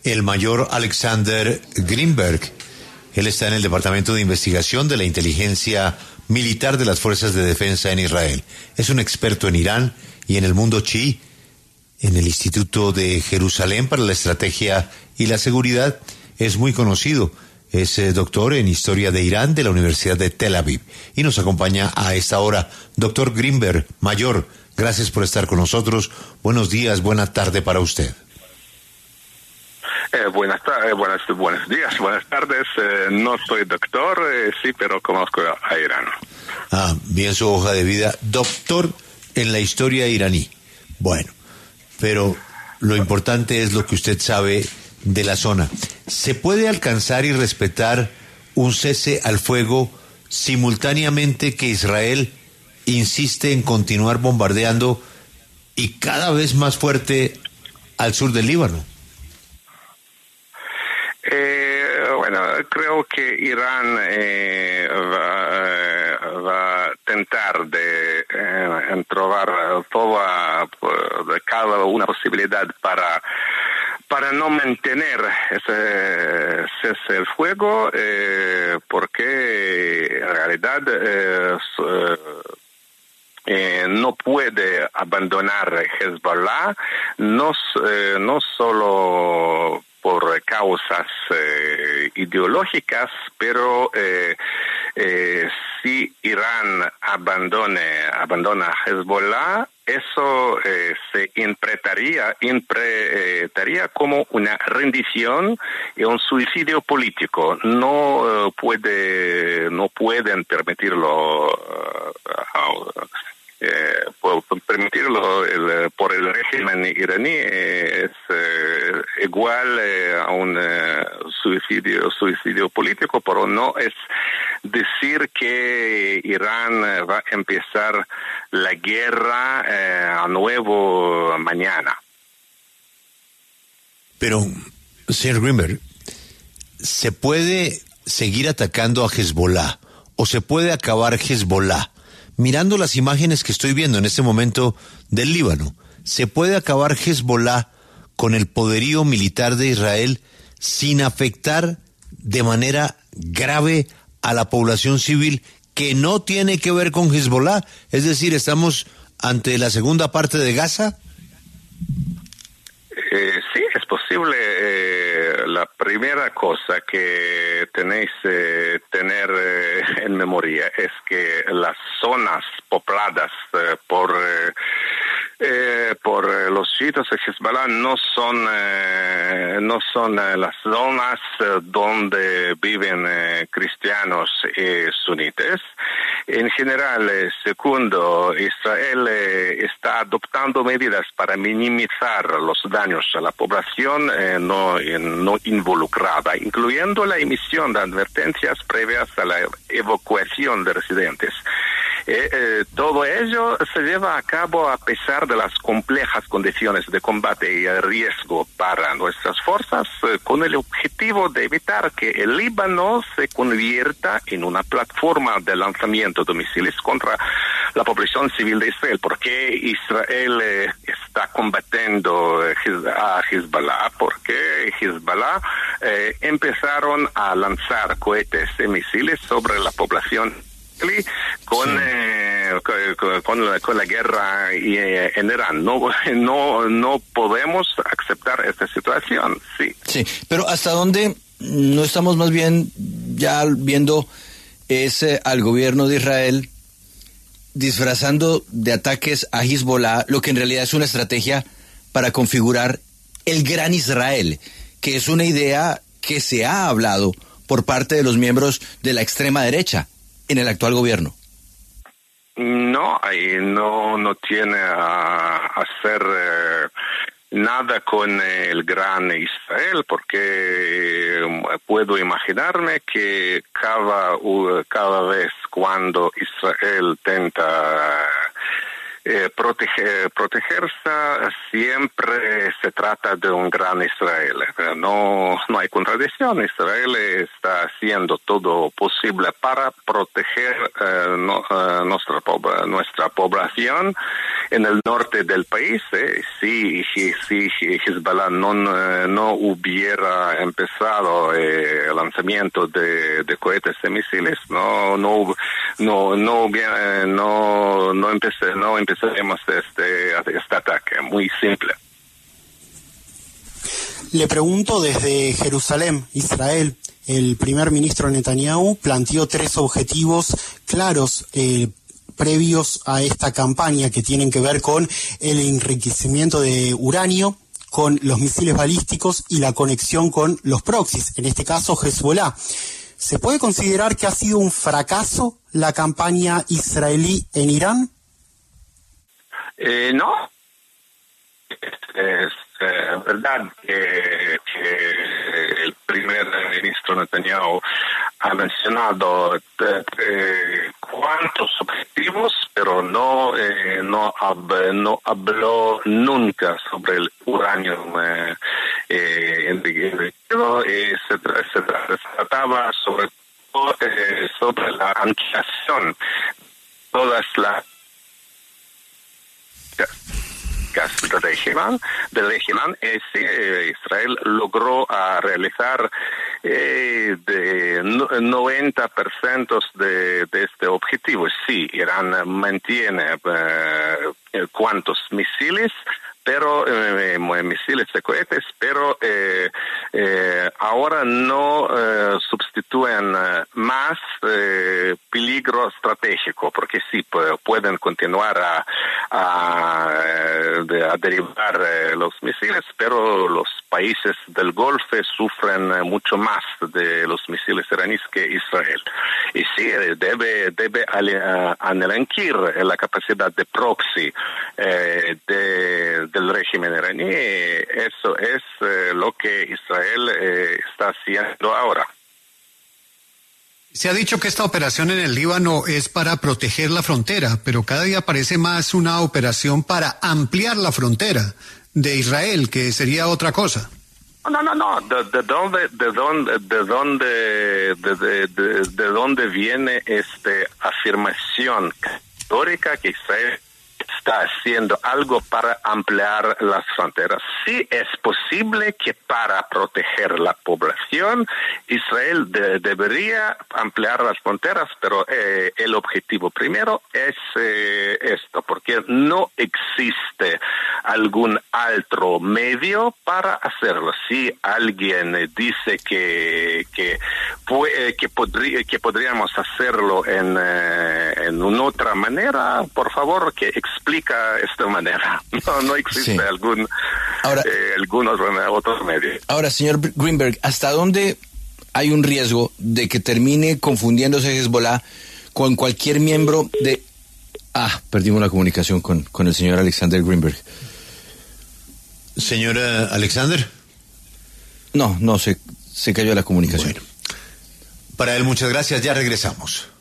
el mayor Alexander Greenberg. Él está en el Departamento de Investigación de la Inteligencia Militar de las Fuerzas de Defensa en Israel. Es un experto en Irán y en el mundo chií, en el Instituto de Jerusalén para la Estrategia y la Seguridad. Es muy conocido. Es doctor en Historia de Irán de la Universidad de Tel Aviv y nos acompaña a esta hora. Doctor Greenberg, mayor, gracias por estar con nosotros. Buenos días, buena tarde para usted. Buenos días, buenas tardes. No soy doctor, sí, pero conozco a Irán. Bien su hoja de vida. Doctor en la historia iraní. Bueno, pero lo importante es lo que usted sabe de la zona. ¿Se puede alcanzar y respetar un cese al fuego simultáneamente que Israel insiste en continuar bombardeando y cada vez más fuerte al sur del Líbano? Creo que Irán va a tentar de trobar cada una posibilidad para no mantener ese cese el fuego, porque en realidad no puede abandonar Hezbollah, no solo por causas ideológicas, pero si Irán abandona Hezbollah, eso se interpretaría como una rendición y un suicidio político. No pueden permitirlo. Permitirlo por el régimen iraní es igual a un suicidio político, pero no es decir que Irán va a empezar la guerra a nuevo mañana. Pero, señor Greenberg, ¿se puede seguir atacando a Hezbollah o se puede acabar Hezbollah? Mirando las imágenes que estoy viendo en este momento del Líbano, ¿se puede acabar Hezbollah con el poderío militar de Israel sin afectar de manera grave a la población civil que no tiene que ver con Hezbollah? Es decir, ¿estamos ante la segunda parte de Gaza? Sí, es posible. La primera cosa que tenéis que tener en memoria es que las zonas pobladas por los chiitas de Hezbollah no son las zonas donde viven cristianos y sunitas. En general, segundo, Israel está adoptando medidas para minimizar los daños a la población no involucrada, incluyendo la emisión de advertencias previas a la evacuación de residentes. Todo ello se lleva a cabo a pesar de las complejas condiciones de combate y el riesgo para nuestras fuerzas, con el objetivo de evitar que el Líbano se convierta en una plataforma de lanzamiento de misiles contra la población civil de Israel, porque Israel está combatiendo a Hezbollah, porque Hezbollah empezaron a lanzar cohetes y misiles sobre la población con la guerra en Irán. No podemos aceptar esta situación. Sí, pero ¿hasta dónde no estamos más bien ya viendo al gobierno de Israel disfrazando de ataques a Hezbollah lo que en realidad es una estrategia para configurar el Gran Israel, que es una idea que se ha hablado por parte de los miembros de la extrema derecha en el actual gobierno? No, ahí no tiene a hacer nada con el Gran Israel, porque puedo imaginarme que cada vez cuando Israel tenta Protegerse siempre se trata de un gran Israel. No hay contradicción. Israel está haciendo todo posible para proteger nuestra población en el norte del país. Si Hezbollah no hubiera empezado el lanzamiento de cohetes y misiles, no empezaremos este ataque. Muy simple. Le pregunto desde Jerusalén, Israel. El primer ministro Netanyahu planteó 3 objetivos claros previos a esta campaña que tienen que ver con el enriquecimiento de uranio, con los misiles balísticos y la conexión con los proxies, en este caso Hezbollah. ¿Se puede considerar que ha sido un fracaso la campaña israelí en Irán? No. Es verdad que el primer ministro Netanyahu ha mencionado cuántos objetivos, pero no habló nunca sobre el uranio enriquecido. Se trataba sobre todo sobre la aniquilación, todas las del régimen. Israel logró realizar de 90% de este objetivo. Sí, Irán mantiene cuantos misiles, pero misiles de cohetes, pero ahora no sustituyen más peligro estratégico, porque sí pueden continuar a derivar los misiles, pero los países del Golfo sufren mucho más de los misiles iraníes que Israel. Y sí, debe aniquilar la capacidad de proxy del régimen iraní. Eso es lo que Israel está haciendo ahora. Se ha dicho que esta operación en el Líbano es para proteger la frontera, pero cada día parece más una operación para ampliar la frontera de Israel, que sería otra cosa. No. ¿De dónde viene esta afirmación histórica que Israel está haciendo algo para ampliar las fronteras? Sí, es posible que para proteger la población Israel debería ampliar las fronteras, pero el objetivo primero es esto, porque no existe algún otro medio para hacerlo. Si alguien dice que podríamos hacerlo en una otra manera, por favor, que explica esta manera. No existe algún otro medio. Ahora, señor Greenberg, ¿hasta dónde hay un riesgo de que termine confundiéndose Hezbollah con cualquier miembro de... perdimos la comunicación con el señor Alexander Greenberg. Señor Alexander. No, se cayó la comunicación. Bueno, para él muchas gracias, ya regresamos.